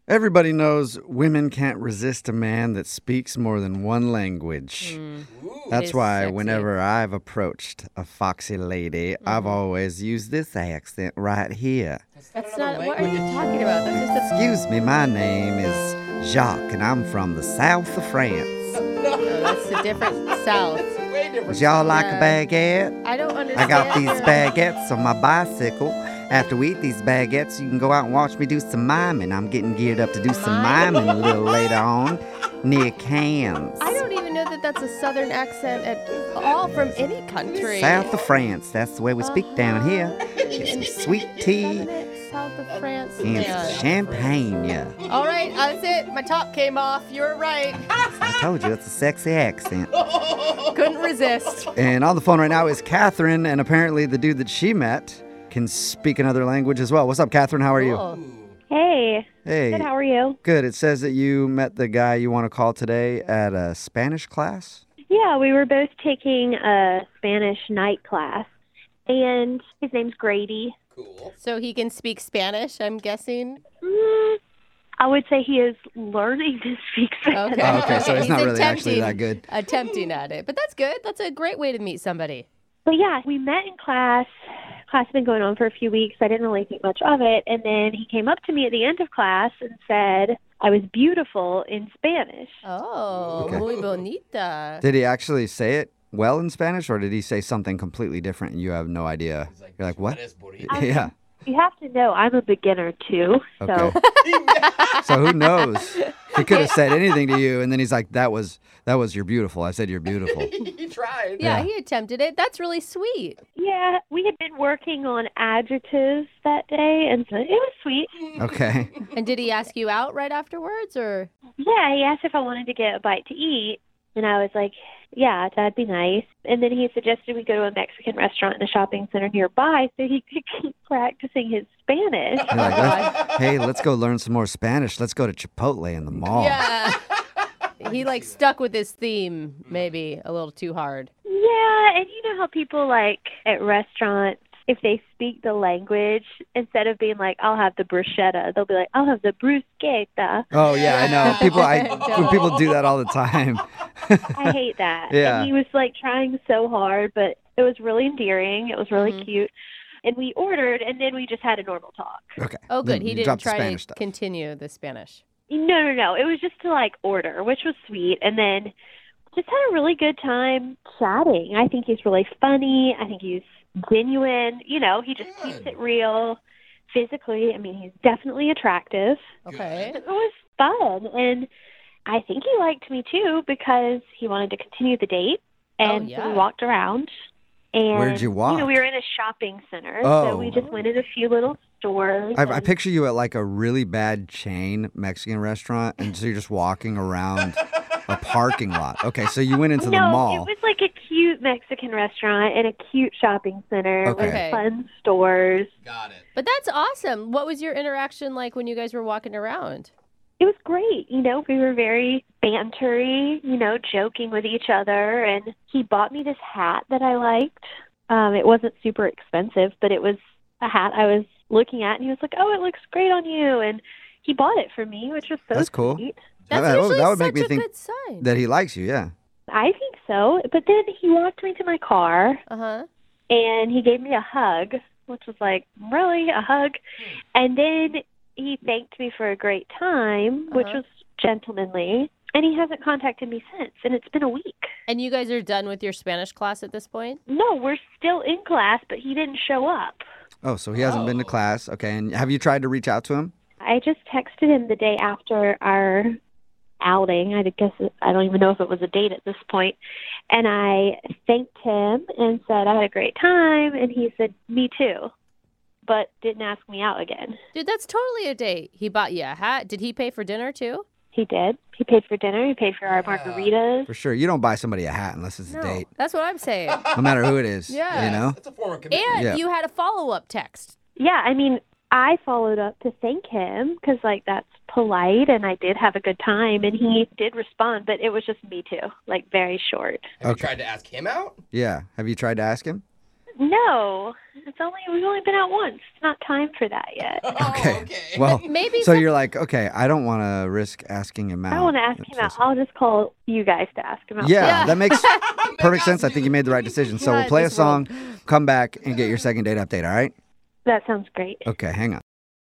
Everybody knows women can't resist a man that speaks more than one language. That's is why sexy. whenever I've approached a foxy lady, I've always used this accent right here. That's not. What are you talking about? That's just Excuse me, my name is Jacques, and I'm from the south of France. that's a different South. Would y'all like a Yeah. baguette? I don't understand. I got these your- baguettes on my bicycle. After we eat these baguettes, you can go out and watch me do some miming. I'm getting geared up to do some miming a little later on near Cannes. I don't even know that that's a Southern accent at all from any country. South of France, that's the way we speak down here. Get some sweet tea South of France. and Yeah. some champagne. Yeah. All right, that's it. My top came off. You were right. I told you, it's a sexy accent. Couldn't resist. And on the phone right now is Catherine, and apparently the dude that she met can speak another language as well. What's up, Catherine? How are you? Cool. Hey. Hey. Good, how are you? Good. It says that you met the guy you want to call today at a Spanish class. Yeah, we were both taking a Spanish night class, and his name's Grady. So he can speak Spanish, I'm guessing. I would say he is learning to speak Spanish. Okay. Oh, okay, so it's not really actually attempting- that good. Attempting at it. But that's good. That's a great way to meet somebody. But yeah, we met in class. Class had been going on for a few weeks. I didn't really think much of it. And then he came up to me at the end of class and said I was beautiful in Spanish. Oh, Okay. muy bonita. Did he actually say it well in Spanish, or did he say something completely different and you have no idea? You're like, what? Yeah. You have to know I'm a beginner too. So Okay. So who knows? He could have said anything to you, and then he's like, "That was you're beautiful." I said you're beautiful. He tried. Yeah, Yeah. he attempted it. That's really sweet. yeah, we had been working on adjectives that day, and so it was sweet. Okay. And did he ask you out right afterwards, or? Yeah, he asked if I wanted to get a bite to eat, and I was like, yeah, that'd be nice. And then he suggested we go to a Mexican restaurant in a shopping center nearby so he could keep practicing his Spanish. You're like, hey, let's go learn some more Spanish. Let's go to Chipotle in the mall. Yeah. He like stuck with his theme maybe a little too hard. Yeah, and you know how people like at restaurants, if they speak the language, instead of being like, I'll have the bruschetta, they'll be like, I'll have the bruschetta. Oh yeah, I know. When people do that all the time. I hate that. Yeah. And he was like trying so hard, but it was really endearing. It was really cute. And we ordered, and then we just had a normal talk. Okay. Oh, Then good. He you didn't dropped the try Spanish to stuff. continue the Spanish. No. It was just to like order, which was sweet. And then just had a really good time chatting. I think he's really funny. I think he's genuine. You know, he just keeps it real physically. I mean, he's definitely attractive. Okay. It was fun. And I think he liked me too because he wanted to continue the date. And so yeah. we walked around. And, Where'd you walk? You know, we were in a shopping center. Oh. So we just went in a few little stores. I and- picture you at like a really bad chain Mexican restaurant, and so you're just walking around a parking lot. Okay, so you went into the No, mall. it was like a cute Mexican restaurant and a cute shopping center Okay. with fun stores. Got it. But that's awesome. What was your interaction like when you guys were walking around? It was great. You know, we were very bantery, you know, joking with each other. And he bought me this hat that I liked. It wasn't super expensive, but it was a hat I was looking at. And he was like, oh, it looks great on you. And he bought it for me, which was so That's cool. sweet. That's That would- usually that would such make me a think good sign. that he likes you, yeah. I think so. But then he walked me to my car. Uh-huh. And he gave me a hug, which was like, really, a hug? And then he thanked me for a great time, which Uh-huh. was gentlemanly. And he hasn't contacted me since, and it's been a week. And you guys are done with your Spanish class at this point? No, we're still in class, but he didn't show up. Oh, so he hasn't been to class. Okay, and have you tried to reach out to him? I just texted him the day after our outing. I guess I don't even know if it was a date at this point. And I thanked him and said, I had a great time. And he said, me too, but didn't ask me out again. Dude, that's totally a date. He bought you a hat. Did he pay for dinner too? He did. He paid for dinner. He paid for our margaritas. For sure. You don't buy somebody a hat unless it's a date, That's what I'm saying. no matter who it is. Yeah. You know? That's a form of commitment. And Yeah. you had a follow-up text. Yeah, I mean, I followed up to thank him because, like, that's polite, and I did have a good time, and he did respond, but it was just me too, like, very short. Have you tried to ask him out? Yeah. Have you tried to ask him? No, we've only been out once. It's not time for that yet. Okay. Well, Maybe so you're like, okay, I don't want to risk asking him out. I don't want to ask him out. I'll just call you guys to ask him out. Yeah, that makes perfect sense. I think you made the right decision. So we'll God, play a this world. song, come back, and get your second date update, all right? That sounds great. Okay, hang on.